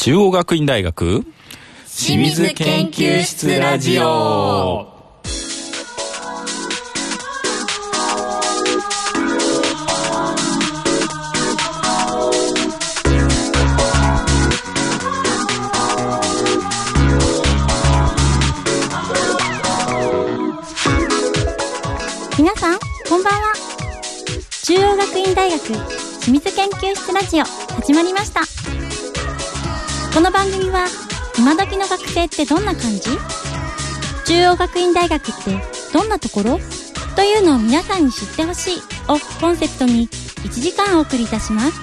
中央学院大学清水研究室ラジオ。 皆さんこんばんは。中央学院大学清水研究室ラジオ始まりました。この番組は今時の学生ってどんな感じ？中央学院大学ってどんなところ？というのを皆さんに知ってほしいをコンセプトに1時間お送りいたします。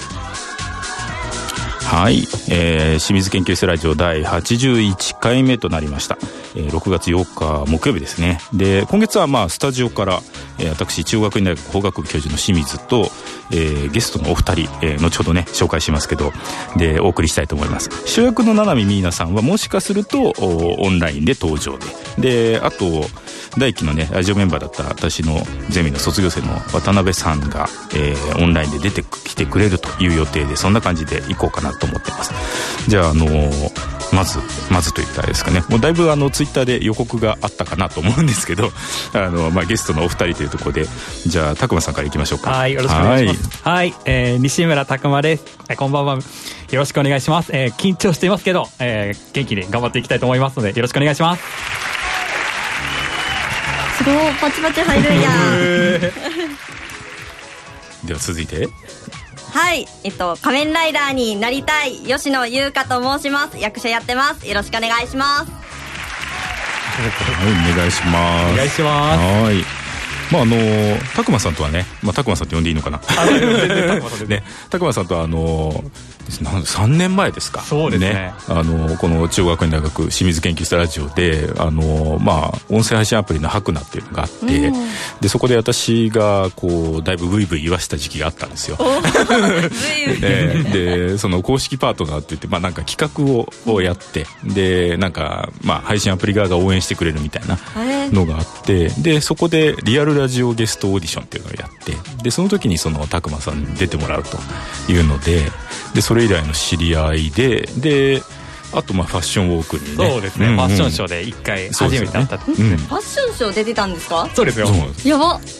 はい、清水研究室ラジオ第81回目となりました。6月8日木曜日ですね。で、今月はスタジオから、私中央学院大学法学部教授の清水と、ゲストのお二人、後ほどね紹介しますけどでお送りしたいと思います。主役の七海美奈さんはもしかするとオンラインで登場で、あと第1期のねラジオメンバーだった私のゼミの卒業生の渡辺さんが、オンラインで出てきてくれるという予定で、そんな感じで行こうかなと思ってます。じゃあまずといったらですかね、もうだいぶツイッターで予告があったかなと思うんですけどゲストのお二人というところで、じゃあ拓磨さんからいきましょうか。 はい、よろしくお願いします。はい、西村拓磨です。こんばんは、よろしくお願いします。緊張していますけど、元気に頑張っていきたいと思いますのでよろしくお願いします。 すごいパチパチ入るんやでは続いて、 はい、仮面ライダーになりたい吉野優香と申します。役者やってます。よろしくお願いします。 はい、お願いします。 お願いします。 はい。拓磨さんとはね、拓磨さんって呼んでいいのかな。ね、拓磨さんとは3年前ですか。 そうですね。 この中央学院大学清水研究室ラジオで音声配信アプリのハクナっていうのがあって、でそこで私がだいぶブイブイ言わした時期があったんですよ。でその公式パートナーって言ってなんか企画をやって、でなんか配信アプリ側が応援してくれるみたいなのがあって、でそこでリアルラジオゲストオーディションっていうのをやって、でその時にその拓磨さんに出てもらうというので、それ以来の知り合いであとファッションウォークにね。 そうですね、ファッションショーで1回初めて会ったってことですね。 ファッションショー出てたんですか？ そうですよ。 やば、ね、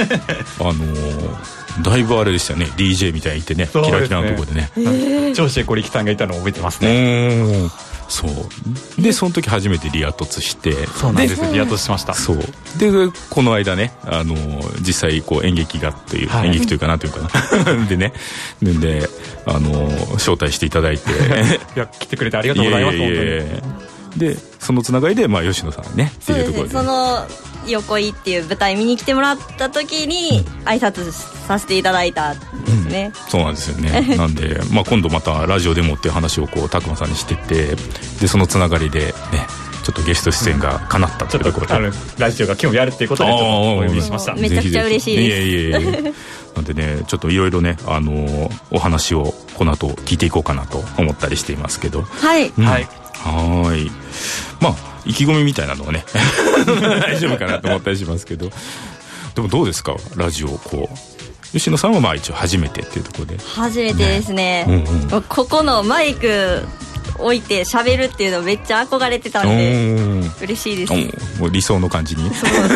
だいぶあれでしたよね、 DJ みたいにいてね、キラキラのとこでね、 長州小力さんがいたのを覚えてますね。 そうでその時初めてリア突して、 そうなんです、リア突しました。 そうでこの間ね実際演劇がという、演劇というかなんというかなでね、で招待していただいていや来てくれてありがとうございます。本当に。 でそのつながりで吉野さんねっていうところで、 その横井っていう舞台見に来てもらった時に挨拶させていただいたんですね。 そうなんですよね。なんで今度またラジオでもっていう話を拓磨さんにしてて、でそのつながりでねちょっとゲスト出演が叶ったというところで、 ラジオが興味あるっていうことでちょっとお呼びしました。 めちゃくちゃ嬉しいです。 いえなんでねちょっといろいろねお話をこの後聞いていこうかなと思ったりしていますけど、 はい、 はい意気込みみたいなのはね大丈夫かなと思ったりしますけど、でもどうですかラジオ吉野さんは一応初めてっていうところで。 初めてですね、ここのマイク置いて喋るっていうのめっちゃ憧れてたんで嬉しいです。 もう理想の感じに。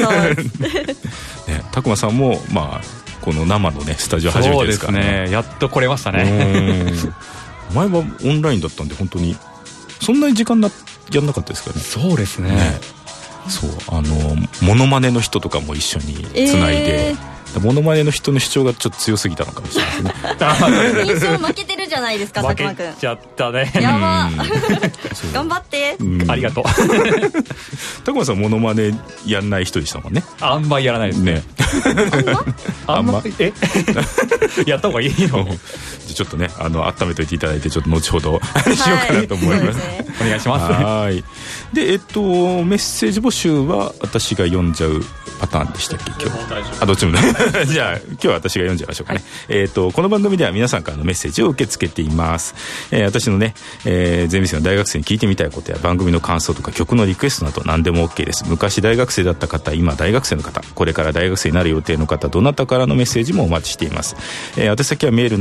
拓磨さんもこの生のねスタジオ初めてですからね。 そうですね、やっと来れましたね。 前はオンラインだったんで本当にそんなに時間やんなかったですかね。 そうですね。 そうモノマネの人とかも一緒につないで、モノマネの人の主張がちょっと強すぎたのかもしれないですね。 印象負けてるじゃないですか、 負けちゃったね。 やば頑張って、 ありがとう。 拓磨さんモノマネやんない人でしたもんね。 あんまりやらないですね。あんまやった方がいいの？ ちょっとね温めておいていただいて、ちょっと後ほどしようかなと思います。 お願いします。 はい。でメッセージ募集は私が読んじゃうパターンでしたっけ今日？どっちもね。じゃあ今日は私が読んじゃいましょうかね。この番組では皆さんからのメッセージを受け付付けています。私のね、ゼミ生の大学生に聞いてみたいことや番組の感想とか曲のリクエストなど何でも OK です。昔大学生だった方、今大学生の方、これから大学生になる予定の方、どなたからのメッセージもお待ちしています。宛先はメール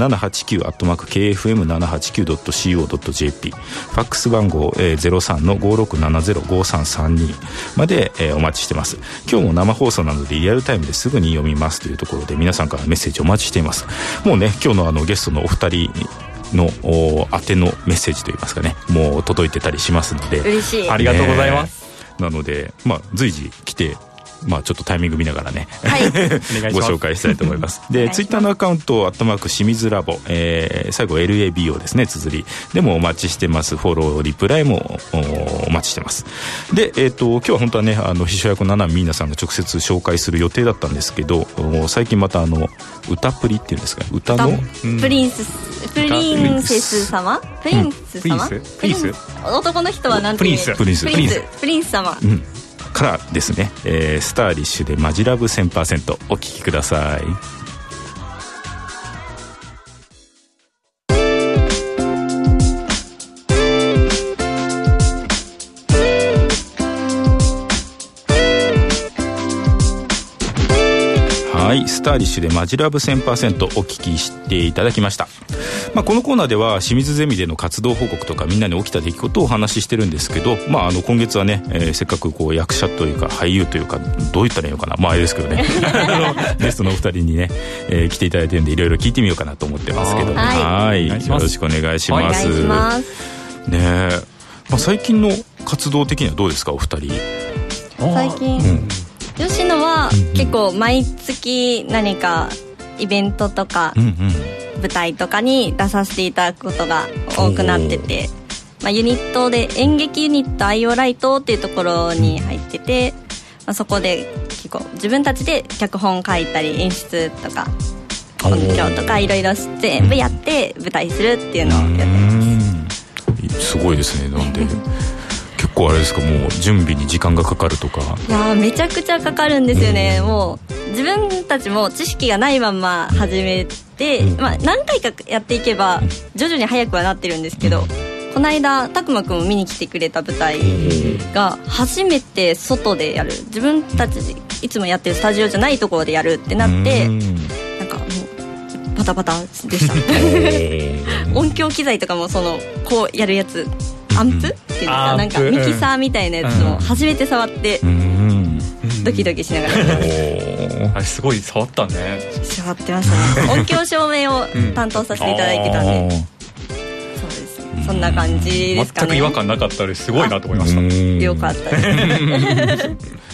789@kfm789.co.jp、 ファックス番号、03-5670-5332 まで、お待ちしてます。今日も生放送なのでリアルタイムですぐに読みますというところで、皆さんからメッセージお待ちしています。もうね、今日のゲストのお二人の宛てのメッセージといいますかね、もう届いてたりしますので、 嬉しい、 ありがとうございます。 なので、随時来て、ちょっとタイミング見ながらね、 はい、 ご紹介したいと思います。で、ツイッターのアカウント清水ラボ、最後 LABO ですね、綴りでもお待ちしてます。フォローリプライもお待ちしてます。で、今日は本当はね、秘書役の七海みーなさんが直接紹介する予定だったんですけど、最近また歌プリっていうんですか、歌のプリンセス様、男の人はなんて言う、プリンス様、 からですね、スターリッシュでマジラブ 1000% お聴きください。はい、スターリッシュでマジラブ 1000% お聞きしていただきました。このコーナーでは清水ゼミでの活動報告とかみんなに起きた出来事をお話ししてるんですけど、今月はね、せっかくこう役者というか俳優というか、どう言ったらいいのかな、あれですけどねゲストのお二人にね、来ていただいてるんで、いろいろ聞いてみようかなと思ってますけど、はい、よろしくお願いします。ね、最近の活動的にはどうですか、お二人。 最近、吉野は結構毎月何かイベントとか舞台とかに出させていただくことが多くなってて、ユニットで演劇ユニットアイオライトっていうところに入ってて、そこで結構自分たちで脚本書いたり演出とか音響とかいろいろ全部やって舞台するっていうのをやってます。 すごいですね。なんで結構あれですか、もう準備に時間がかかるとか。 いやめちゃくちゃかかるんですよね。もう自分たちも知識がないまま始めて、何回かやっていけば徐々に早くはなってるんですけど、この間拓磨くんも見に来てくれた舞台が初めて外でやる、自分たちいつもやってるスタジオじゃないところでやるってなって、なんかもうバタバタでした音響機材とかもこうやるやつ、アンプっていうんですか、なんかミキサーみたいなやつも初めて触ってドキドキしながらあれすごい触ったね。 触ってましたね。音響照明を担当させていただいてたんで、そうですね、そんな感じですかね。 全く違和感なかったですごいなと思いました。 よかったです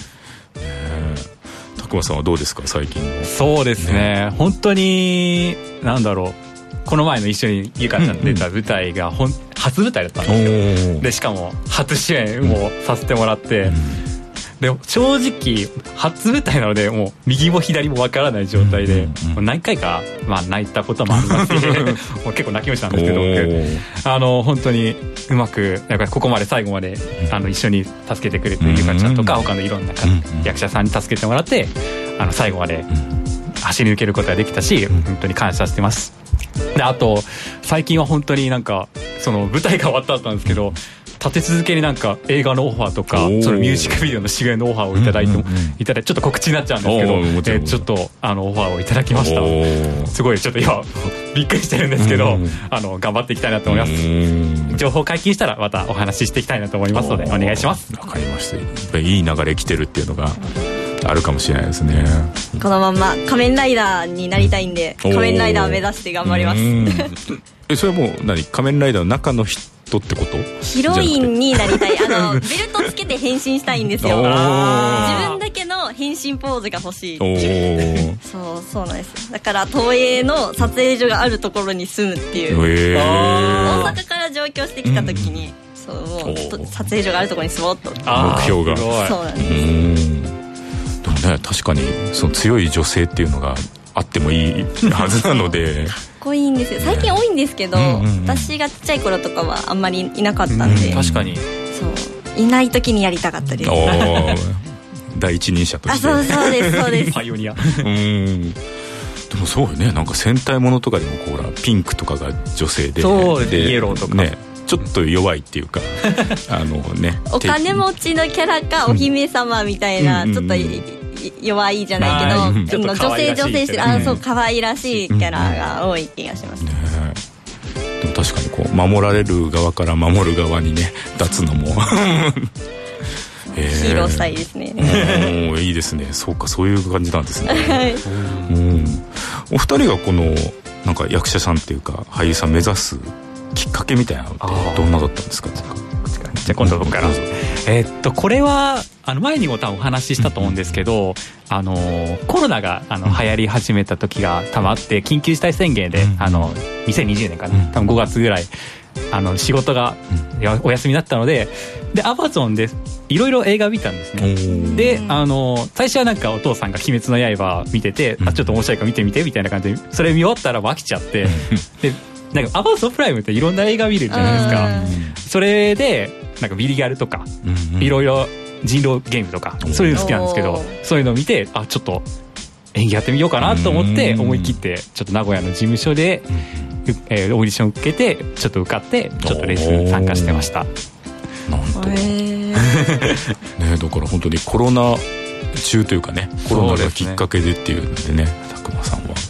拓磨さんはどうですか、最近。 そうですね、本当にこの前の一緒にゆかちゃん出た舞台が初舞台だったんですよ。でしかも初主演もさせてもらって、で正直初舞台なのでもう右も左もわからない状態で、何回か泣いたこともありますしもう結構泣き虫なんですけど、本当にうまくやっぱりここまで最後まで一緒に助けてくれてるゆかちゃんとか他のいろんな役者さんに助けてもらって最後まで走り抜けることができたし、本当に感謝してます。であと最近は本当に舞台が終わったんですけど、立て続けに映画のオファーとかそのミュージックビデオの主演のオファーをいただいて、ちょっと告知になっちゃうんですけど、ちょっとオファーをいただきました。すごいちょっと今びっくりしてるんですけど、頑張っていきたいなと思います。情報解禁したらまたお話ししていきたいなと思いますのでお願いします。 わかりました。やっぱりいい流れ来てるっていうのがあるかもしれないですね。 このまま仮面ライダーになりたいんで、仮面ライダーを目指して頑張りますそれはもう仮面ライダーの中の人ってこと？ ヒロインになりたい。ベルトつけて変身したいんですよ。自分だけの変身ポーズが欲しいそうなんです。だから東映の撮影所があるところに住むっていう、大阪から上京してきた時に、もう撮影所があるところに住もうと目標が。 そうなんです。 でもね、確かに強い女性っていうのがあってもいいはずなのでかっこいいんですよ。最近多いんですけど、私がちっちゃい頃とかはあんまりいなかったんで、 確かにそういない時にやりたかったです。 第一人者として。 そうですパイオニアででもそうよね、なんか戦隊ものとかでもほらピンクとかが女性で、 そうでイエローとかね、ちょっと弱いっていうかね、 お金持ちのキャラかお姫様みたいな、ちょっと弱いじゃないけど、女性してそう可愛らしいキャラが多い気がします、ね。 でも確かにこう守られる側から守る側にね立つのもヒーロースタイルですね。 いいですね。そうか、そういう感じなんですね。 はい、 お二人がこのなんか役者さんっていうか俳優さん目指すきっかけみたいなのってどんなだったんですか？ じゃあ今度僕からこれは前にも多分お話ししたと思うんですけど、コロナが流行り始めた時が多分あって、緊急事態宣言で2020年かな、多分5月ぐらい仕事がお休みになったので、Amazon でいろいろ映画見たんですね。で最初はなんかお父さんが鬼滅の刃見てて、ちょっと面白いから見てみてみたいな感じで、それ見終わったら飽きちゃってでなんか Amazon プライムっていろんな映画見るじゃないですか。それでなんかビリギャルとかいろいろ人狼ゲームとかそういうの好きなんですけど、そういうのを見てちょっと演技やってみようかなと思って思い切ってちょっと名古屋の事務所でオーディション受けてちょっと受かってちょっとレッスン参加してました。 なんとね、だから本当にコロナ中というかね、コロナがきっかけでっていうのでね、拓磨さんは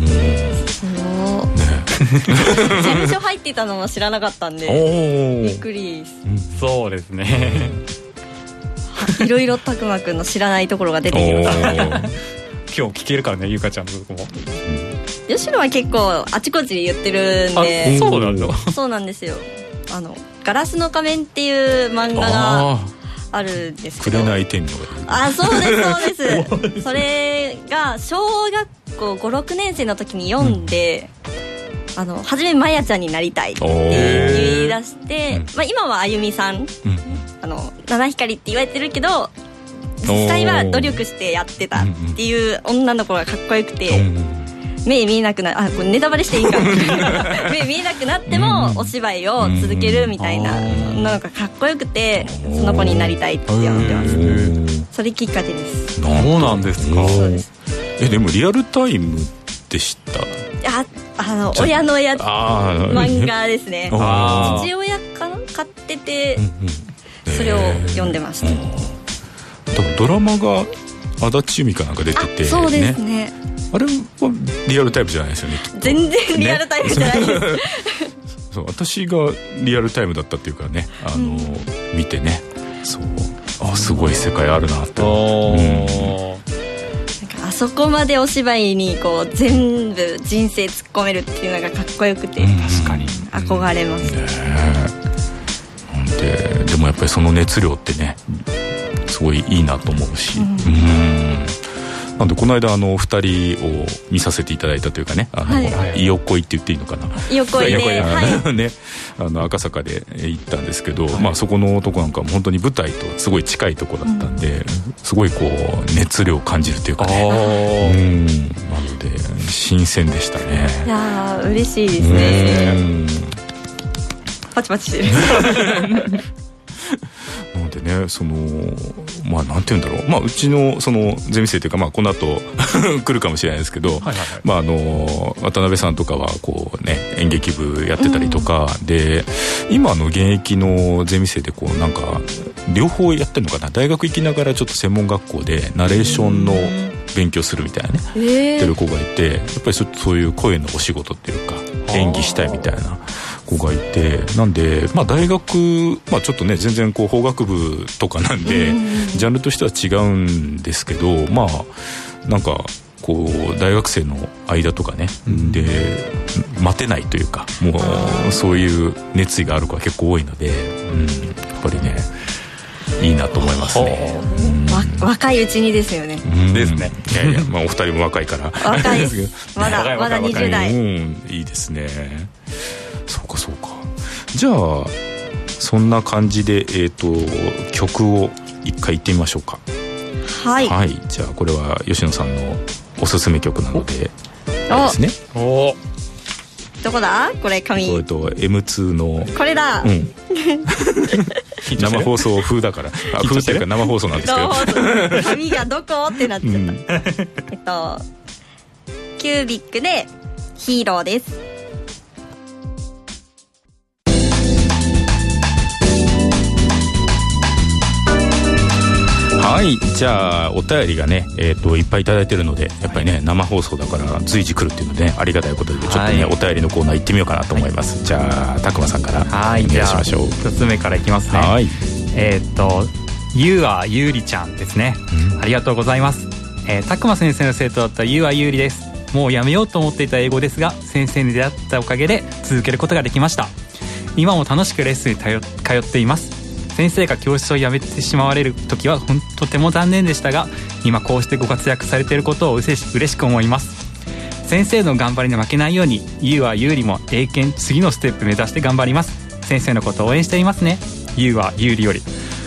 事務所入ってたのも知らなかったんでびっくりです、 そうですねいろいろ拓磨くんの知らないところが出てきました今日聞けるからね、ゆかちゃんのとこも。 吉野は結構あちこち言ってるんで。 そうなんだ。 そうなんですよ。ガラスの仮面っていう漫画があるんですけど、 紅天女がそうですそうですそれが小学校 5,6 年生の時に読んで、初めまやちゃんになりたいって言い出して、今はあゆみさん、七光って言われてるけど実際は努力してやってたっていう女の子がかっこよくて、目見えなくなこれネタバレしていいか目見えなくなってもお芝居を続けるみたいな女の子がかっこよくて、その子になりたいって思ってます。それきっかけです。 そうなんですか。 そうです。 でもリアルタイムでした？ 親の漫画ですね。父親かな買ってて、それを読んでました。 ドラマが足立由美かなんか出てて、ね、 そうですね。 あれはリアルタイムじゃないですよね。 全然リアルタイムじゃないです、 そう私がリアルタイムだったっていうかね、見てね、そうすごい世界あるなって、 なんかあそこまでお芝居にこう全部人生突っ込めるっていうのがかっこよくて、 確かに憧れます、 でもやっぱりその熱量ってねすごいいいなと思うし、なんでこの間2人を見させていただいたというかね、いよこいって言っていいのかな、 いよこいで、 ね、赤坂で行ったんですけど、そこのとこなんかも本当に舞台とすごい近いとこだったんで、すごいこう熱量を感じるというかね、なので新鮮でしたね。 いや嬉しいですね。パチパチしてるなのでね、なんて言うんだろう、うちのゼミ生というか、この後来るかもしれないですけど、渡辺さんとかはこうね演劇部やってたりとか、で今現役のゼミ生でこうなんか両方やってるのかな、大学行きながらちょっと専門学校でナレーションの勉強するみたいなね、ってる子がいて、やっぱりそういう声のお仕事っていうか演技したいみたいな子がいて、なんで大学ちょっとね全然こう法学部とかなんでジャンルとしては違うんですけど、なんかこう大学生の間とかね、で待てないというか、もうそういう熱意がある子は結構多いので、やっぱりねいいなと思いますね。 若いうちにですよね。 ですね。いやお二人も若いから若いですまだ20代、 いいですね。そうかそうか。じゃあそんな感じで曲を一回言ってみましょうか。はい、じゃあこれは吉野さんのおすすめ曲なのでですね。 どこだこれ紙。 M2 のこれだ。 生放送風だから、風っていうか生放送なんですけど、 紙がどこってなっちゃった。 キュービックでヒーローです。 はい、じゃあお便りがね、いっぱいいただいてるので、やっぱりね生放送だから随時来るっていうのでね、ありがたいことでちょっとね、お便りのコーナー行ってみようかなと思います。じゃあたくまさんからお願いしましょう。 1つ目からいきますね。はい、ゆあゆうりちゃんですね、ありがとうございます。たくま先生の生徒だったゆあゆうりです。もうやめようと思っていた英語ですが、先生に出会ったおかげで続けることができました。今も楽しくレッスンに通っています。先生が教室を辞めてしまわれる時はとても残念でしたが、今こうしてご活躍されていることを嬉しく思います。先生の頑張りに負けないように、ゆうはゆうりも英検次のステップ目指して頑張ります。先生のことを応援していますね。ゆうはゆうりより。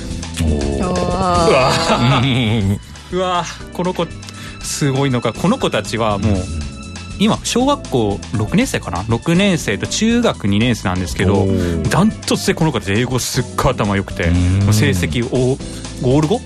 うわこの子すごいのか。この子たちはもう今小学校6年生かな、6年生と中学2年生なんですけど、ダントツでこの子たち英語すっごい頭良くて、成績オール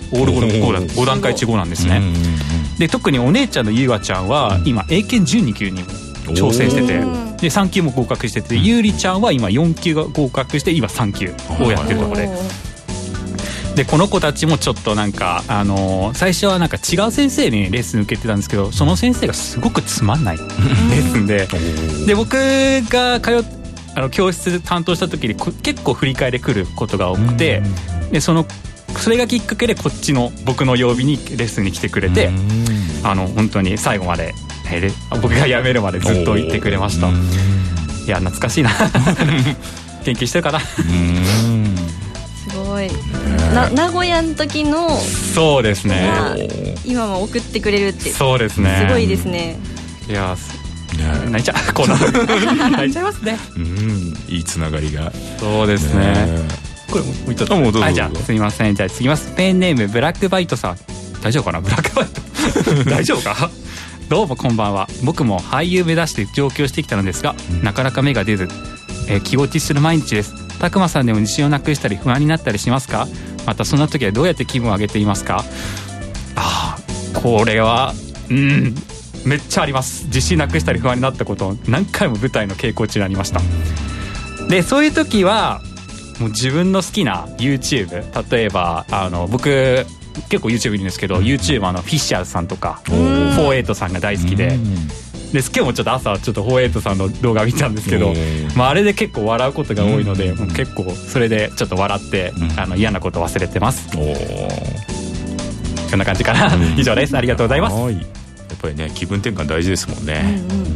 5段階中5なんですね。で特にお姉ちゃんのゆうあちゃんは今英検12級に挑戦してて、で3級も合格してて、ゆうりちゃんは今4級が合格して今3級をやってるところで、この子たちもちょっとなんか、最初はなんか違う先生にレッスン受けてたんですけど、その先生がすごくつまんないレッスンで僕が教室担当した時に結構振り替えで来ることが多くて、でそれがきっかけでこっちの僕の曜日にレッスンに来てくれて、本当に最後まで、僕が辞めるまでずっと言ってくれました。いや懐かしいな研究してるかなすごい。名古屋の時のそうですね、 今も送ってくれるってそうですね、 すごいですね。 いや泣いちゃうこんな泣いちゃいますね。 いいつながりが。 そうですね。 これもういったもうどうぞ。 じゃあすみません。じゃあ次ます。ペンネームブラックバイトさん、大丈夫かな。ブラックバイト大丈夫かどうもこんばんは。僕も俳優目指して上京してきたのですが、なかなか芽が出ず、気落ちする毎日です。たくまさんでも自信をなくしたり不安になったりしますか？またそんな時はどうやって気分を上げていますか？これはめっちゃあります。自信なくしたり不安になったこと何回も舞台の稽古中にありました。でそういう時はもう自分の好きな YouTube、 例えば僕結構 YouTube いるんですけど、 YouTuber のフィッシャーズさんとか48さんが大好きで、今日もちょっと朝ちょっと48さんの動画見たんですけど、あれで結構笑うことが多いので、結構それでちょっと笑って嫌なこと忘れてます。こんな感じかな以上です。ありがとうございます。やっぱりね気分転換大事ですもんね。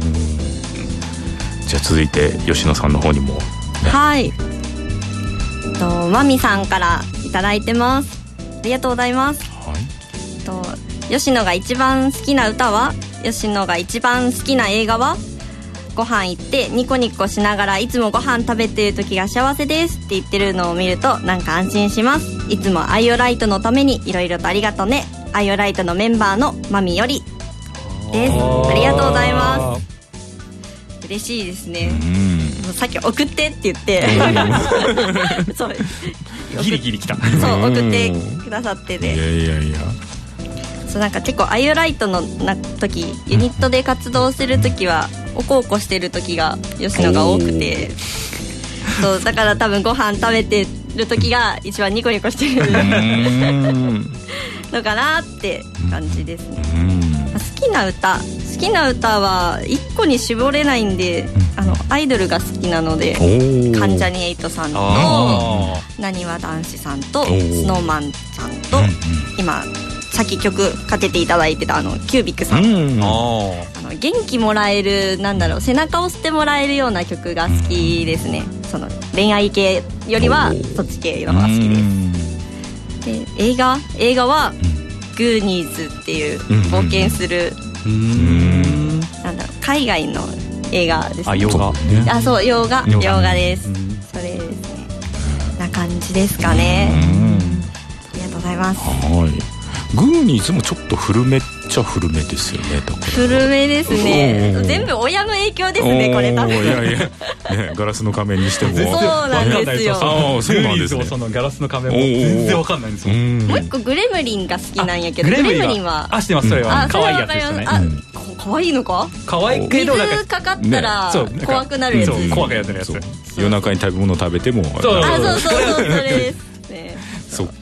じゃあ続いて吉野さんの方にも、ね、 はい、マミさんからいただいてます。ありがとうございます。吉野が一番好きな歌は、吉野が一番好きな映画は、ご飯行ってニコニコしながらいつもご飯食べてる時が幸せですって言ってるのを見るとなんか安心します。いつもアイオライトのためにいろいろとありがとね。アイオライトのメンバーのマミよりです。ありがとうございます。嬉しいですね。さっき送ってって言ってそうギリギリ来た。 そう送ってくださってて、いやそうなんか結構アイオライトの時、ユニットで活動する時はおこおこしてる時が吉野が多くて、そうだから多分ご飯食べてる時が一番ニコニコしてるのかなって感じですね。好きな歌は1個に絞れないんで、アイドルが好きなので、関ジャニ∞さんとなにわ男子さんとSnowManさんと、今さっき曲かけていただいてたキュービックさん、元気もらえる、背中を押してもらえるような曲が好きですね。その恋愛系よりはそっち系の方が好きです。で映画はグーニーズっていう冒険する、海外の映画ですね。 洋画、 そう洋画です。それですね。な感じですかね。ありがとうございます。 グーニーズもちょっと古めっちゃ古めですよね。 古めですね。全部親の影響ですね、これ多分。いやね、ガラスの仮面にしてもそうなんですよ。 そうなんですね。 そのガラスの仮面も全然わかんないんですよ。 もう一個グレムリンが好きなんやけど、グレムリンは知ってます。それは可愛いやつですね。 可愛いのか。 可愛いけどなんか水かかったら怖くなるやつ、 そう怖くなるやつ。 夜中に食べ物食べてもそうそれですね。 そっか。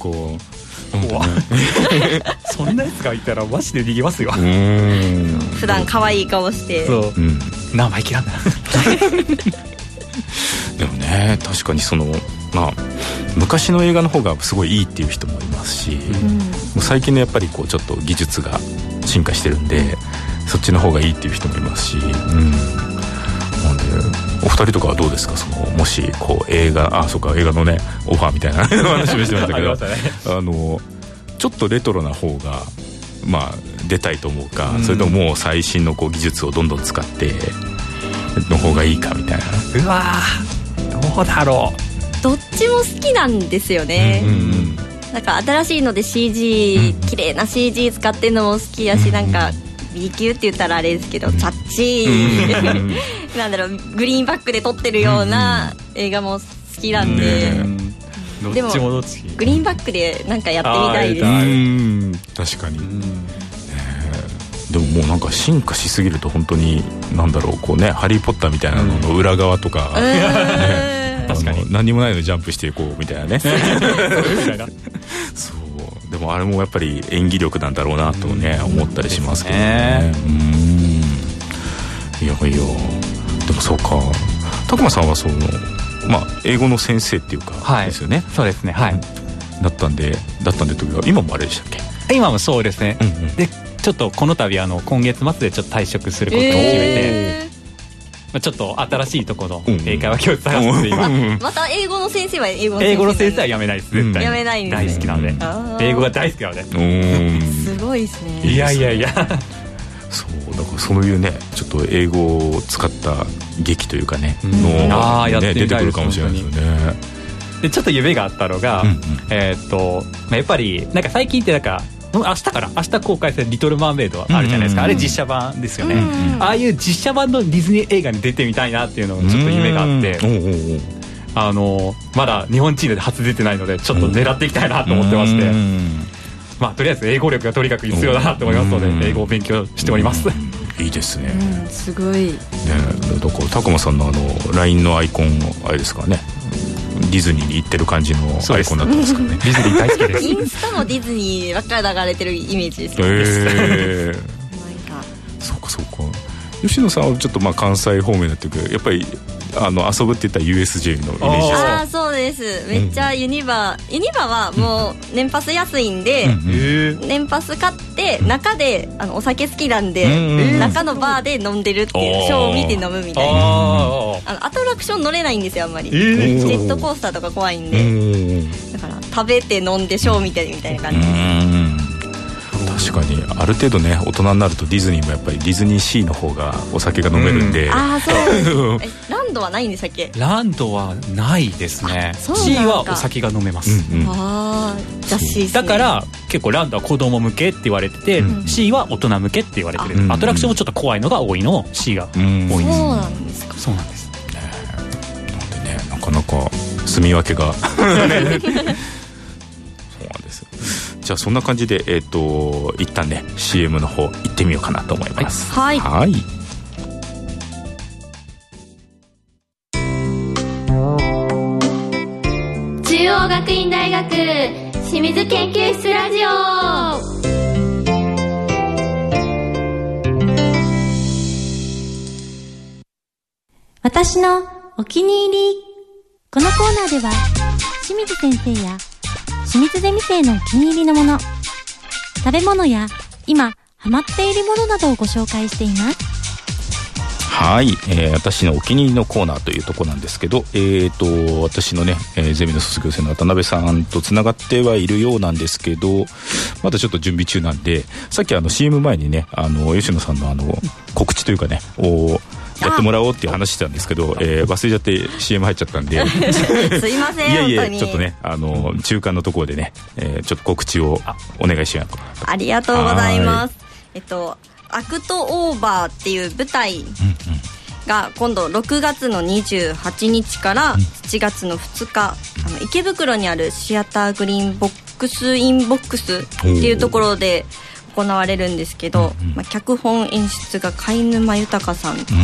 そんなやつがいたらマジで逃げますよ。 普段可愛い顔してそう、生意気なんだ。 でもね、確かにそのまあ昔の映画の方がすごいいいっていう人もいますし、もう最近のやっぱりこうちょっと技術が進化してるんで、そっちの方がいいっていう人もいますし、なんでお二人とかはどうですか。そのもしこう映画そうか映画のねオファーみたいな話もしてましたけどちょっとレトロな方がまあ出たいと思うか、それとももう最新のこう技術をどんどん使っての方がいいかみたいな。 うわどうだろう。どっちも好きなんですよね。なんか新しいので CG、綺麗な CG 使ってるのも好きやし、なんか B 級って言ったらあれですけど、チャッチーなんだろう、グリーンバックで撮ってるような映画も好きなんで、でもグリーンバックでなんかやってみたいです。確かに、でももうなんか進化しすぎると本当になんだろう、こうね、ハリーポッターみたいなのの裏側とか、確かに何にもないのにジャンプしていこうみたいなね。そうでもあれもやっぱり演技力なんだろうなとね、思ったりしますけどね。いやでもそうか、拓磨さんはそのまあ英語の先生っていうかですよね。 そうですね、はい。 だったんで時は今もあれでしたっけ。 今もそうですね。でちょっとこの度今月末でちょっと退職することを決めて、ちょっと新しいところの英会話教室探して今。 また英語の先生は英語の先生はやめないです、絶対。 やめないんです。 大好きなので、英語が大好きなので。 すごいですね。 いやそうだからそういうね、ちょっと英語を使った劇というかね、出てくるかもしれないですよね。 でちょっと夢があったのが、やっぱりなんか最近ってなんか明日公開するリトルマーメイドあるじゃないですか。あれ実写版ですよね。ああいう実写版のディズニー映画に出てみたいなっていうのをちょっと夢があって、まだ日本チームで初出てないのでちょっと狙っていきたいなと思ってまして、まあとりあえず英語力がとにかく必要だなと思いますので、英語を勉強しております。 いいですね。 すごい。 だから拓磨さんのLINE のアイコンあれですかね。ディズニーに行ってる感じのアイコンだったんですかね。 ディズニー大好きです。 インスタもディズニーばっかり流れてるイメージです。 そうかそうか。吉野さんはちょっとまあ関西方面だっていうけど、やっぱり遊ぶって言ったら USJ のイメージですか。 そうです。めっちゃユニバはもう年パス安いんで、年パス買って中でお酒好きなんで、中のバーで飲んでるっていう、ショーを見て飲むみたいな。アトラクション乗れないんですよ、あんまり。ジェットコースターとか怖いんで、だから食べて飲んでショー見てみたいな感じです。 確かにある程度ね、大人になるとディズニーもやっぱりディズニーシーの方がお酒が飲めるんで、 そうランドはないんでしたっけ。 ランドはないですね。シーはお酒が飲めます。だから結構ランドは子供向けって言われてて、シーは大人向けって言われてる。アトラクションもちょっと怖いのが多いの、シーが多いです。 そうなんですか。 そうなんです。 なんでね、なかなか住み分けがじゃあそんな感じで一旦ね CM の方行ってみようかなと思います。 はい。 中央学院大学清水研究室ラジオ。私のお気に入り。このコーナーでは清水先生や清水ゼミ生のお気に入りのもの、食べ物や今ハマっているものなどをご紹介しています。 はい、私のお気に入りのコーナーというところなんですけど、私のね、ゼミの卒業生の渡辺さんとつながってはいるようなんですけど、まだちょっと準備中なんで、さっきCM 前にね、吉野さんの告知というかねやってもらおうっていう話してたんですけど、忘れちゃって CM 入っちゃったんですいません。 いやちょっとね中間のところでね、ちょっと告知をお願いしようと。 ありがとうございます。アクトオーバーっていう舞台が今度6月の28日から7月の2日、池袋にあるシアターグリーンボックスインボックスっていうところで行われるんですけど、脚本演出が貝沼豊さん、で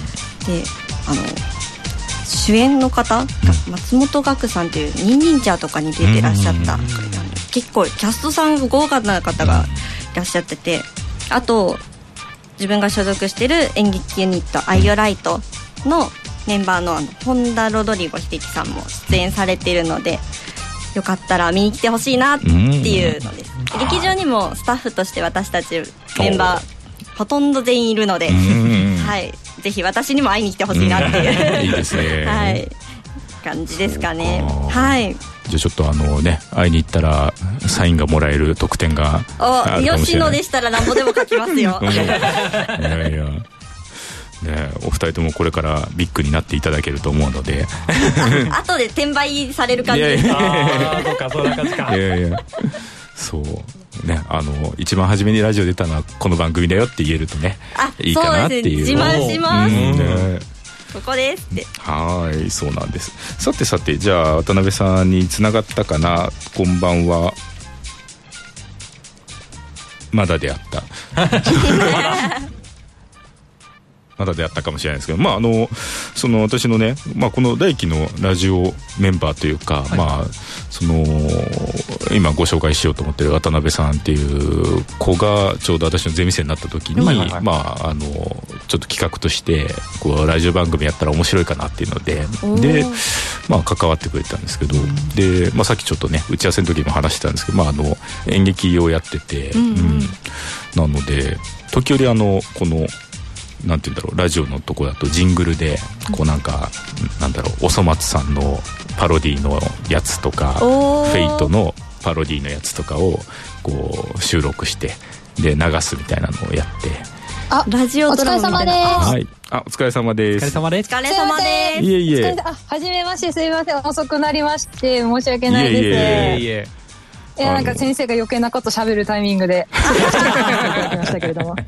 主演の方が松本岳さんというニンニンチャーとかに出てらっしゃった、結構キャストさん豪華な方がいらっしゃってて、あと自分が所属している演劇ユニットアイオライトのメンバーの本田ロドリゴ秀樹さんも出演されているので、よかったら見に来てほしいなっていうのです。劇場にもスタッフとして私たちメンバーほとんど全員いるので、はい、ぜひ私にも会いに来てほしいなっていういいですね、 はい、感じですかね。はい。 じゃあちょっと会いに行ったらサインがもらえる特典があるかもしれない。 吉野でしたら何ぼでも書きますよ。 いやいやね、お二人ともこれからビッグになっていただけると思うので後で転売される感じです。 そうか、そうな感じか。 いやいや、そうね、一番初めにラジオ出たのはこの番組だよって言えるとね、いいかなっていう。 自慢します、 ね、 ここですって。 はい、そうなんです。さてじゃあ渡辺さんに繋がったかな。こんばんは。まだであったまだであったかもしれないですけど、その私のね、この大輝のラジオメンバーというか、その今ご紹介しようと思ってる渡辺さんっていう子がちょうど私のゼミ生になった時に、ちょっと企画としてこうラジオ番組やったら面白いかなっていうので、関わってくれたんですけど、で、さっきちょっとね打ち合わせの時にも話してたんですけど、演劇をやってて、なので時折このなんていうんだろう、ラジオのとこだとジングルでこうなんだろう、おそ松さんのパロディのやつとかフェイトのパロディのやつとかをこう収録してで流すみたいなのをやって、 ラジオドラマみたいな。 はい、お疲れ様です。 お疲れ様です。 いえいえ、 はじめまして、すいません、遅くなりまして申し訳ないです。 いえなんか先生が余計なこと喋るタイミングでましたけれども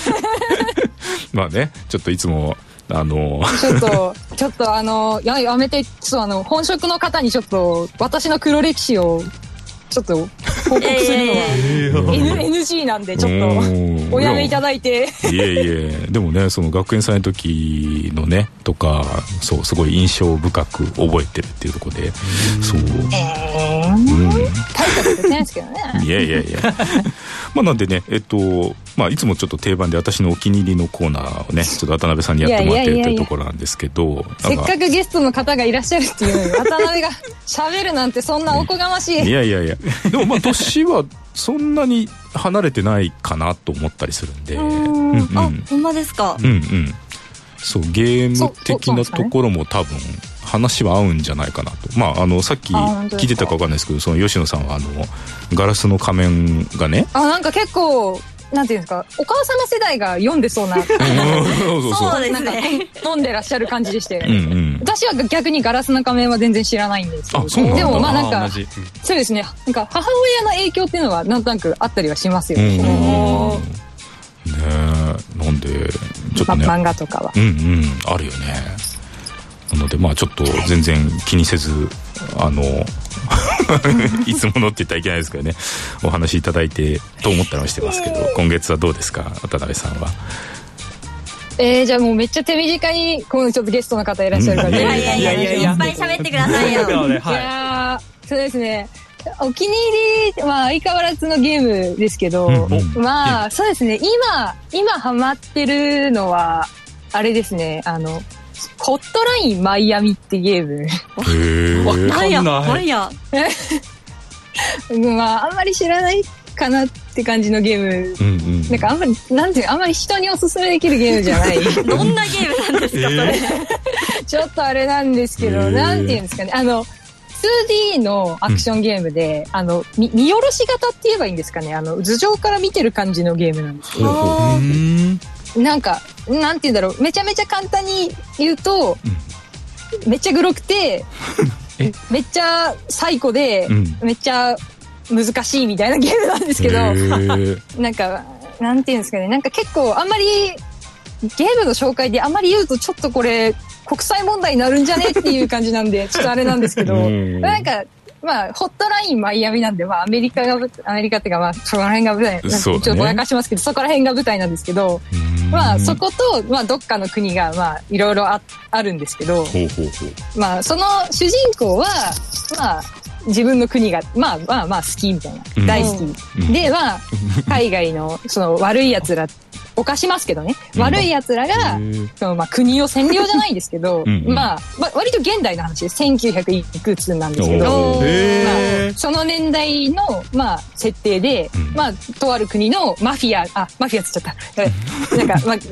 ちょっといつもちょっとやめて、ちょっと本職の方にちょっと私の黒歴史をちょっと報告するのはNG なんで、ちょっとおやめいただいて。 いえでもね、その学園祭の時のねとか、そうすごい印象深く覚えてるっていうところで、そう大したことないですけどね。 いやなんでね、いつもちょっと定番で私のお気に入りのコーナーをね、ちょっと渡辺さんにやってもらってるというところなんですけど、 せっかくゲストの方がいらっしゃるっていうのに渡辺が喋るなんて、そんなおこがましい。 いやでも年はそんなに離れてないかなと思ったりするんで。 ほんまですか。 そうゲーム的なところも多分話は合うんじゃないかなと。さっき聞いてたか分かんないですけど、その吉野さんはガラスの仮面がね、 なんか結構なんていうんですか、お母様世代が読んでそうなそうですね、 飲んでらっしゃる感じでして、私は逆にガラスの仮面は全然知らないんですけど、でもなんかそうですね、なんか母親の影響っていうのはなんとなくあったりはしますよね。 なんでちょっとね、 漫画とかはあるよね。なのでちょっと全然気にせずいつものって言ったらいけないですけどね、お話いただいてと思ったりはしてますけど、今月はどうですか、渡辺さんは。 じゃあもうめっちゃ手短に、このちょっとゲストの方いらっしゃるから、 いっぱい喋ってくださいよ。 いやそうですね、お気に入りは相変わらずのゲームですけど、そうですね、今ハマってるのはあれですね、ホットラインマイアミってゲーム。 わかんない。 あんまり知らないかなって感じのゲーム。なんかあんまり人におすすめできるゲームじゃない。 どんなゲームなんですか、それ。 ちょっとあれなんですけど、なんていうんですかね、2D のアクションゲームで、見下ろし型って言えばいいんですかね、頭上から見てる感じのゲームなんですけど、なんかなんて言うんだろう、めちゃめちゃ簡単に言うと、めっちゃグロくてめっちゃサイコで、めっちゃ難しいみたいなゲームなんですけど、なんかなんて言うんですかね、なんか結構あんまりゲームの紹介であんまり言うとちょっとこれ国際問題になるんじゃねっていう感じなんでちょっとあれなんですけど、なんかまあホットラインマイアミなんで、まあアメリカっていうか、まあそこら辺が舞台、ちょっとぼやかしますけど、そこら辺が舞台なんですけど、まあそこと、まあどっかの国がまあいろいろあるんですけど、まあその主人公は、まあ自分の国がまあ好きみたいな、大好きでは、海外のその悪い奴ら犯しますけどね、悪い奴らがそのまあ国を占領じゃないですけど、まあ割と現代の話です。1900いくつなんですけど、まあその年代のまあ設定で、まあとある国のマフィアつっちゃった。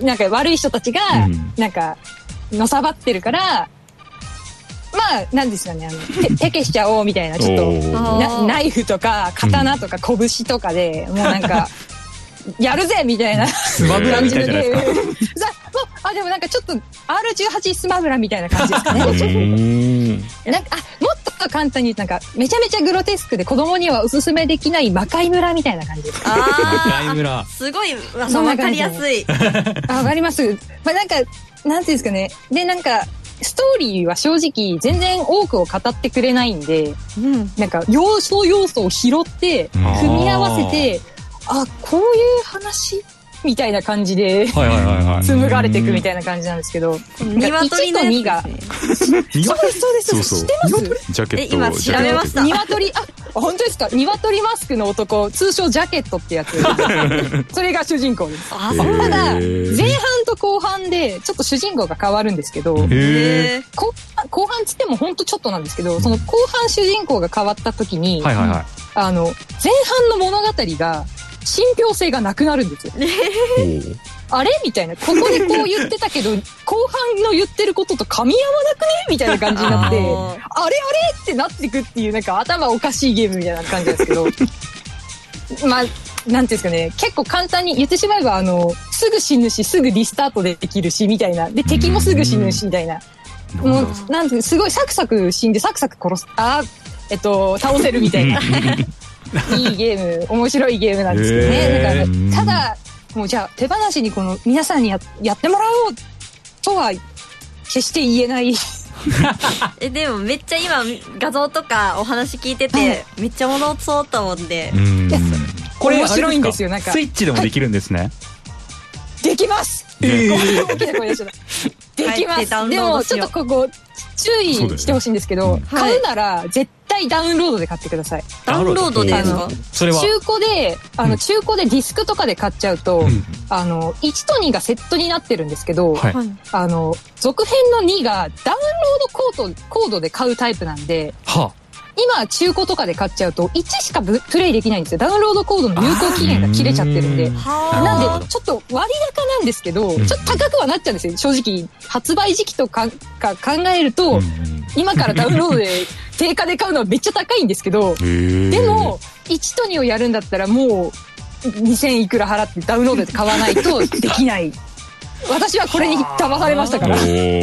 なんか悪い人たちがなんかのさばってるから。まあ、なんですかね、手消しちゃおうみたいな、ちょっと、ナイフとか、刀とか、拳とかで、もうなんか、やるぜみたいな感じで。でもなんかちょっと、R18 スマブラみたいな感じですかね。なんか、もっと簡単に言うと、なんか、めちゃめちゃグロテスクで子供にはおすすめできない魔界村みたいな感じですかね。 魔界村。 すごい、わかりやすい。 わかります。まあなんか、なんていうんですかね。で、なんか、ストーリーは正直全然多くを語ってくれないんで、なんか要素を拾って組み合わせて、こういう話みたいな感じで紡がれていくみたいな感じなんですけど、 鶏の2がそうです知ってます？ ジャケット今調べました。 鶏本当ですか？鶏マスクの男、通称ジャケットってやつ。それが主人公です。ただ前半と後半でちょっと主人公が変わるんですけど、後半つっても本当ちょっとなんですけど、その後半主人公が変わった時に、前半の物語が信憑性がなくなるんですよ。あれみたいな。ここでこう言ってたけど、後半の言ってることと噛み合わなくねみたいな感じになって、あれってなってくっていう、なんか頭おかしいゲームみたいな感じですけど、まあ、なんていうんですかね、結構簡単に言ってしまえば、すぐ死ぬし、すぐリスタートできるし、みたいな。で、敵もすぐ死ぬし、みたいな。もう、なんて、すごいサクサク死んで、サクサク殺す。倒せるみたいな。いいゲーム、面白いゲームなんですけどね。なんかただ、もうじゃあ手放しにこの皆さんに やってもらおうとは決して言えない。 でもめっちゃ今画像とかお話聞いてて、めっちゃ物そうと思って。 これ面白いんですよ。なんかスイッチでもできるんですね。 できます。大きな声でしょ。できます。でもちょっとここ注意してほしいんですけど、買うなら絶対ダウンロードで買ってください。 ダウンロードでですか？ それは中古でディスクとかで買っちゃうと、1と2がセットになってるんですけど、続編の2がダウンロードコードで買うタイプなんで、今中古とかで買っちゃうと1しかプレイできないんですよ。ダウンロードコードの有効期限が切れちゃってるんで。なんでちょっと割高なんですけど、ちょっと高くはなっちゃうんですよ。正直発売時期とか考えると、今からダウンロードで定価で買うのはめっちゃ高いんですけど、でも1と2をやるんだったらもう2000いくら払ってダウンロードで買わないとできない。私はこれに騙されましたから。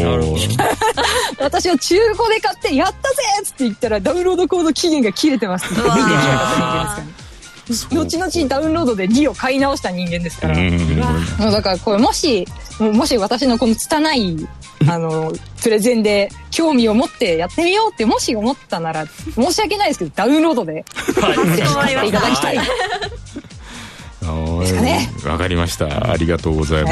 私は中古で買ってやったぜっつって言ったらダウンロードコード期限が切れてますって見てしまった人間ですからね。後々ダウンロードで2を買い直した人間ですから。だからこれもし私のこの拙いプレゼンで興味を持ってやってみようってもし思ったなら申し訳ないですけどダウンロードで買っていただきたい。 ですかね。わかりました。ありがとうございます。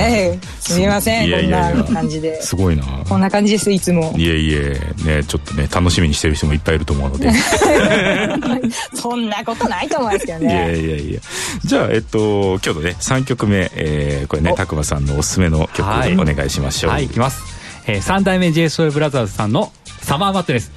すみません。こんな感じで。 すごいな。 こんな感じです、いつも。 いえね、ちょっとね、楽しみにしてる人もいっぱいいると思うので。 そんなことないと思いますけどね。 いや。じゃあ、今日のね、3曲目、これね、たくまさんのおすすめの曲をお願いしましょう。 はい、いきます。3代目 JSOULブラザーズさんのサマーマットレス。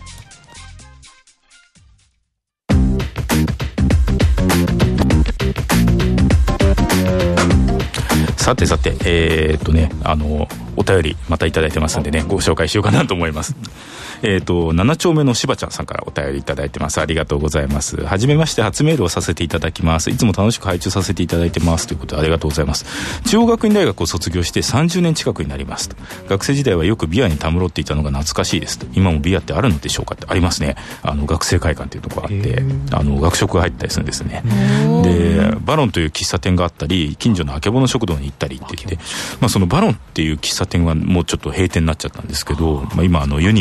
さてお便りまたいただいてますんでね、ご紹介しようかなと思います。7丁目のしばちゃんさんからお便りいただいてます。ありがとうございます。はじめまして、初メールをさせていただきます。いつも楽しく拝聴させていただいてますということでありがとうございます。中央学院大学を卒業して30年近くになりますと。学生時代はよくビアにたむろっていたのが懐かしいですと。今もビアってあるのでしょうかって。ありますね。学生会館っていうところがあって学食が入ったりするんですね。でバロンという喫茶店があったり、近所のあけぼの食堂に行ったりって言って、そのバロンっていう喫茶店はもうちょっと閉店になっちゃったんですけど、今ユニマットの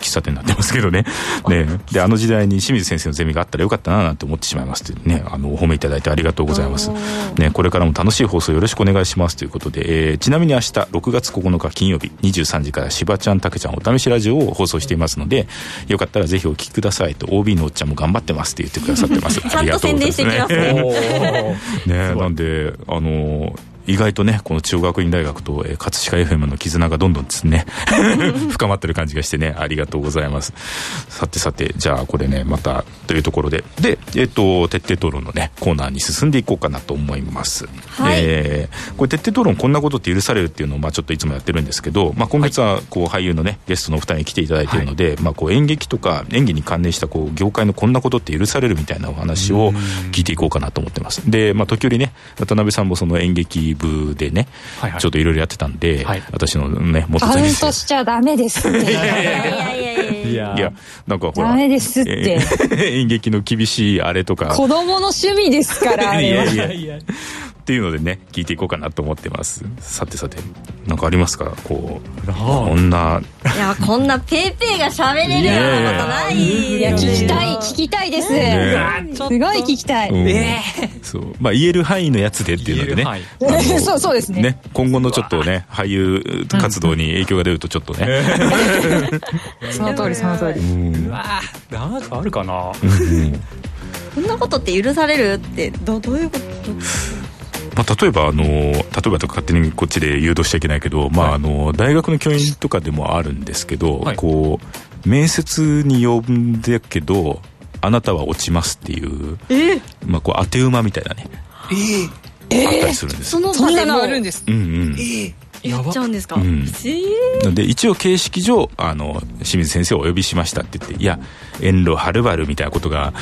喫茶店になってますけどね。ね、で時代に清水先生のゼミがあったらよかったななんて思ってしまいますというね、お褒めいただいてありがとうございます。ね、これからも楽しい放送よろしくお願いしますということで、ちなみに明日6月9日金曜日23時からしばちゃんたけちゃんお試しラジオを放送していますので、よかったらぜひお聞きくださいと OB のおっちゃんも頑張ってますって言ってくださってます。ありがとうございます。ちゃんと宣伝してきますね。ね、なんで意外とね、この中央学院大学と葛飾 FM の絆がどんどんですね深まってる感じがしてね、ありがとうございます。さてじゃあこれね、またというところで徹底討論のねコーナーに進んでいこうかなと思います。はい、これ徹底討論こんなことって許されるっていうのをちょっといつもやってるんですけど、今月はこう俳優のねゲストのお二人に来ていただいているので、こう演劇とか演技に関連したこう業界のこんなことって許されるみたいなお話を聞いていこうかなと思ってます。で、時折ね渡辺さんもその演劇部でね、ちょっといろいろやってたんで、私のね元先生カウントしちゃダメですって。 いやなんかほらダメですって、 演劇の厳しいあれとか子供の趣味ですからいやっていうのでね聞いていこうかなと思ってます。さてなんかありますか、こんないやこんなペーペーが喋れるようなことない。 いや聞きたいです、すごい聞きたい。 そう言える範囲のやつでっていうのでねそうですね。 今後のちょっとね俳優活動に影響が出るとちょっとねその通りうわなんかあるかな。 こんなことって許されるってどういうこと。 例えばと勝手にこっちで誘導しちゃいけないけど、大学の教員とかでもあるんですけど、こう面接に呼んでけどあなたは落ちますっていう、こう当て馬みたいなね、あったりするんです。 そんなのあるんです。 やっちゃうんですか。 で一応形式上清水先生をお呼びしましたって言って、いや遠路はるばるみたいなことが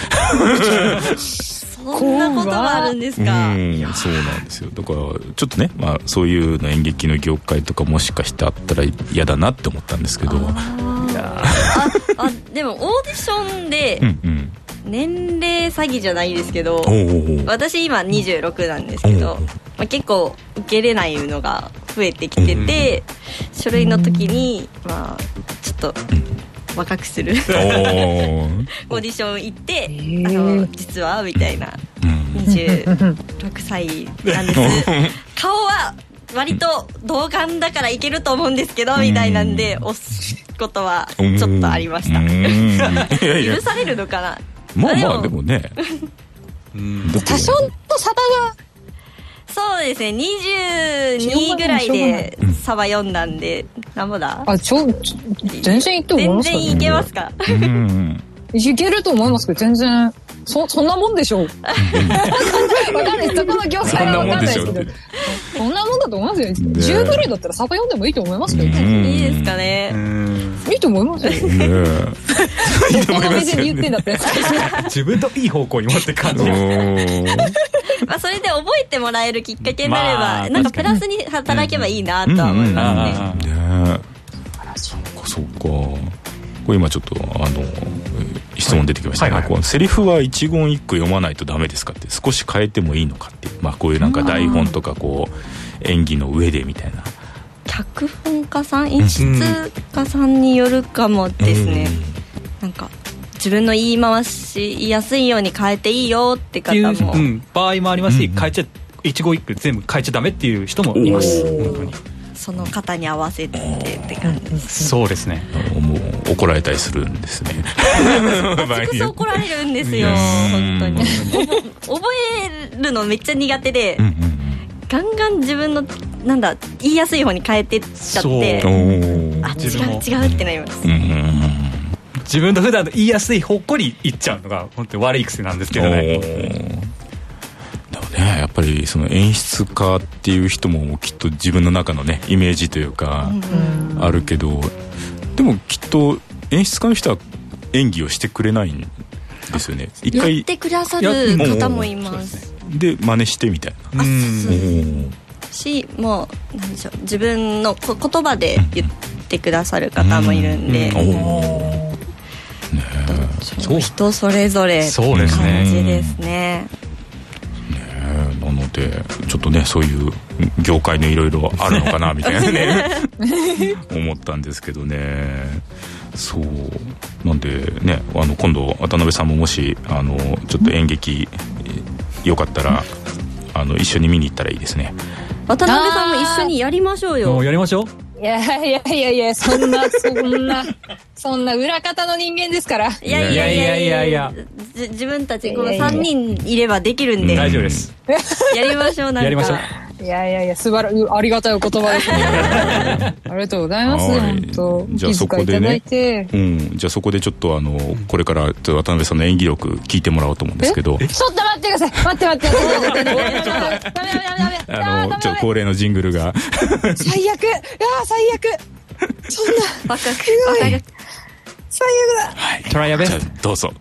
そんなことがあるんですか。 そうなんですよ。だからちょっとね、そういうの演劇の業界とかもしかしてあったら嫌だなって思ったんですけど、 でもオーディションで年齢詐欺じゃないですけど、私今26なんですけど、結構受けれないのが増えてきてて、書類の時にちょっと若くするオーディション行って実はみたいな26歳なんです顔は割と童顔だからいけると思うんですけどみたいなんで押すことはちょっとありました。許されるのかな。 でもね多少と差がそうですね、22ぐらいでサバ読んだんで、なんぼだ全然いいと思いますか。 全然いけますか。 いけると思いますけど、全然そんなもんでしょう。わかんない、そこの業界はわかんないですけど、そんなもんだと思いますよ。10ぐらいだったらサバ読んでもいいと思いますけどね。 いいですかね。 いいと思いますよ。どこの目線で言ってんだって。 自分といい方向に持って感じ。 それで覚えてもらえるきっかけになれば、なんかプラスに働けばいいなとは思いますね。 そうか。これ今ちょっと質問出てきましたね。セリフは一言一句読まないとダメですかって、少し変えてもいいのかっていう、こういうなんか台本とかこう演技の上でみたいな。 脚本家さん、演出家さんによるかもですね。なんか自分の言い回しやすいように変えていいよって方も、 場合もありますし、一語一句全部変えちゃダメっていう人もいます。本当にその方に合わせてって感じです。 そうですね。 もう怒られたりするんですね。 怒られるんですよ本当に。覚えるのめっちゃ苦手で、ガンガン自分の言いやすい方に変えてっちゃって、違うってなります。 自分の普段の言いやすい方向に言っちゃうのが本当に悪い癖なんですけどね。 でもね、やっぱりその演出家っていう人もきっと自分の中のねイメージというかあるけど、でもきっと演出家の人は演技をしてくれないんですよね。一回やってくださる方もいます。 で真似してみたいな。 もう何でしょう、自分の言葉で言ってくださる方もいるんで、人それぞれって感じですね。 なのでちょっとね、そういう業界のいろいろあるのかなみたいなね思ったんですけどね。 そうなんでね、今度渡辺さんももしちょっと演劇よかったら一緒に見に行ったらいいですね。 渡辺さんも一緒にやりましょうよ。 もうやりましょう。 いやそんな裏方の人間ですから。 いや自分たちこの3人いればできるんで、 大丈夫です。 やりましょう。なんかやりましょう。 いや素晴らしい、ありがたいお言葉ですね。ありがとうございます。本当じゃあそこでね、じゃあそこでちょっとこれから渡辺さんの演技力聞いてもらおうと思うんですけど。 ちょっと待ってください。待って。 ちょっと恒例のジングルが。 最悪。そんな。 バカ最悪だ。 はい。 トライアベスト。 じゃあどうぞ。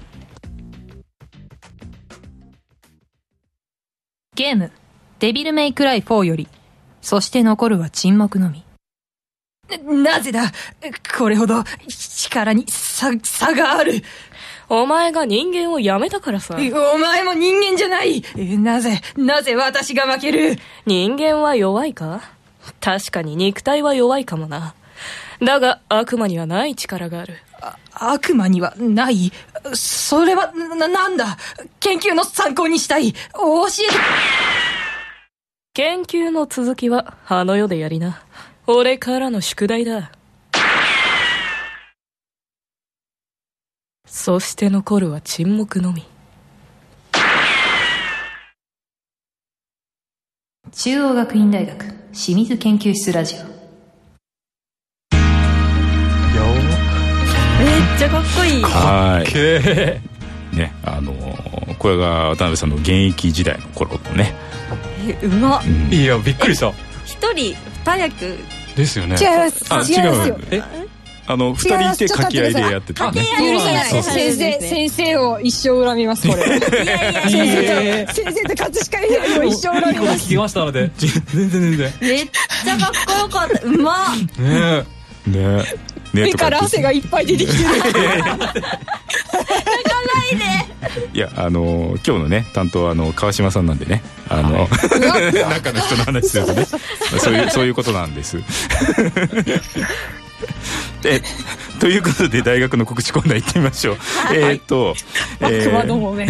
ゲームデビルメイクライ4より、そして残るは沈黙のみ。なぜだ、これほど力に差がある。 お前が人間をやめたからさ。 お前も人間じゃない。なぜ私が負ける。 人間は弱いか？確かに肉体は弱いかもな。だが悪魔にはない力がある。 悪魔にはない？それはなんだ。研究の参考にしたい。教えて。 研究の続きはあの世でやりな。俺からの宿題だ。そして残るは沈黙のみ。 中央学院大学清水研究室ラジオ。 めっちゃかっこいい。 はい。ね、これが渡辺さんの現役時代の頃のね。 うまっ。 いやびっくりした。 一人二役ですよね。 違いますよ。 2人いて掛け合いでやってたね。 許さない。先生を一生恨みます、これ。先生と葛飾以外を一生恨みます。 聞きましたので、全然。 めっちゃかっこよかった。うまっ。 ね目から汗がいっぱい出てきてる。 泣かないで。 いや今日のね担当は川島さんなんでね、中の人の話するとねそういうことなんです。ということで大学の告知コーナー行ってみましょう。 悪魔どもね。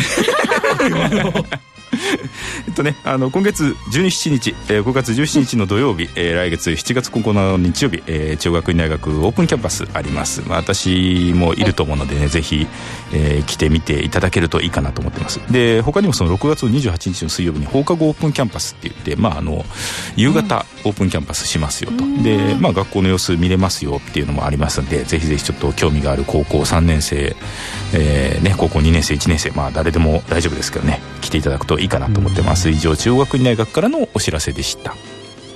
今月17日、5月17日の土曜日、来月7月9日の日曜日、中央学院大学オープンキャンパスあります。私もいると思うのでね、ぜひ、来てみていただけるといいかなと思ってます。で他にもその6月28日の水曜日に放課後オープンキャンパスって言って、夕方オープンキャンパスしますよと。で、学校の様子見れますよっていうのもありますんで、ぜひぜひちょっと興味がある高校3年生、高校2年生1年生、誰でも大丈夫ですけどね、来ていただくといいかなと思ってます。以上、中央学院大学からのお知らせでした。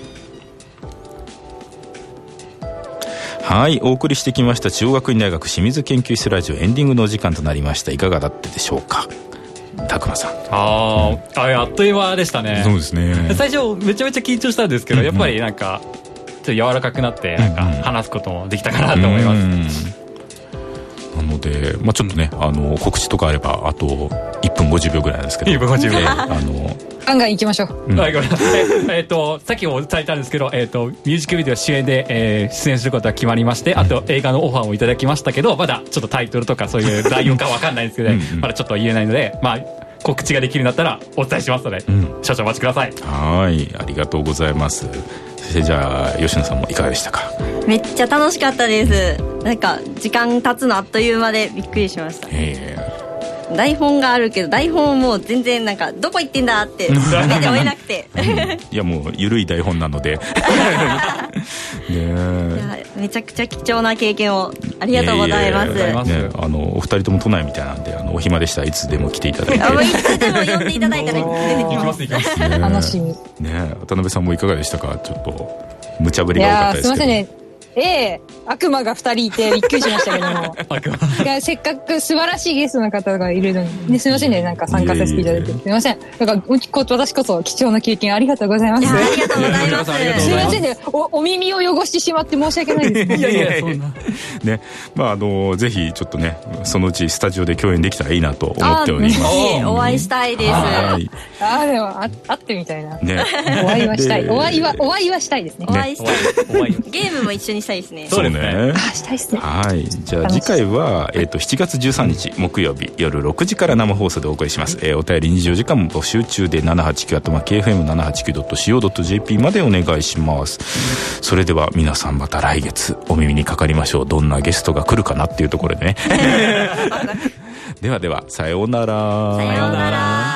はい、お送りしてきました中央学院大学清水研究室ラジオ、エンディングのお時間となりました。いかがだったでしょうか、拓磨さん。 あっという間でしたね。 そうですね。 最初めちゃめちゃ緊張したんですけど、やっぱりなんかちょっと柔らかくなって、なんか話すこともできたかなと思います。 なので、ちょっとね、告知とかあればあと1分50秒ぐらいなんですけど、 1分50秒ガンガン行きましょう。 さっきも伝えたんですけど、ミュージックビデオ主演で、出演することが決まりまして、あと映画のオファーもいただきましたけど、まだちょっとタイトルとかそういう内容か分かんないんですけど、まだちょっと言えないので、告知ができるんだったらお伝えしますので、少々お待ちください。 はい、ありがとうございます。そしてじゃあ吉野さんもいかがでしたか？ めっちゃ楽しかったです。なんか時間経つのあっという間でびっくりしました。台本があるけど、台本もう全然なんかどこ行ってんだって目で追えなくていやもう緩い台本なのでいやめちゃくちゃ貴重な経験をありがとうございます。 お二人とも都内みたいなんで、お暇でしたらいつでも来ていただいて、 いつでも呼んでいただいたら出てきます。 行きます。 楽しみ渡辺さんもいかがでしたか？ちょっと無茶ぶりが多かったですけど。 すいませんね、悪魔が2人いてびっくりしましたけどもせっかく素晴らしいゲストの方がいるのに、ね、すいませんね、なんか参加させていただいてすいません。なんか私こそ貴重な経験ありがとうございます。 ありがとうございます。 すいませんね、お耳を汚してしまって申し訳ないです。 いやそんなね、ぜひちょっとね、そのうちスタジオで共演できたらいいなと思っております。 お会いしたいです。 でも会ってみたいな、 ね、 お会いはしたい。お会いはしたいですね。 お会いしたい。ゲームも一緒にししたいですね。 そうね。 したいですね。 はい。じゃあ次回は、7月13日木曜日夜6時から生放送でお送りします。お便り24時間も募集中で 789@kfm789.co.jp までお願いします。それでは皆さんまた来月お耳にかかりましょう。どんなゲストが来るかなっていうところでね。ではでは、さようなら。 さようなら。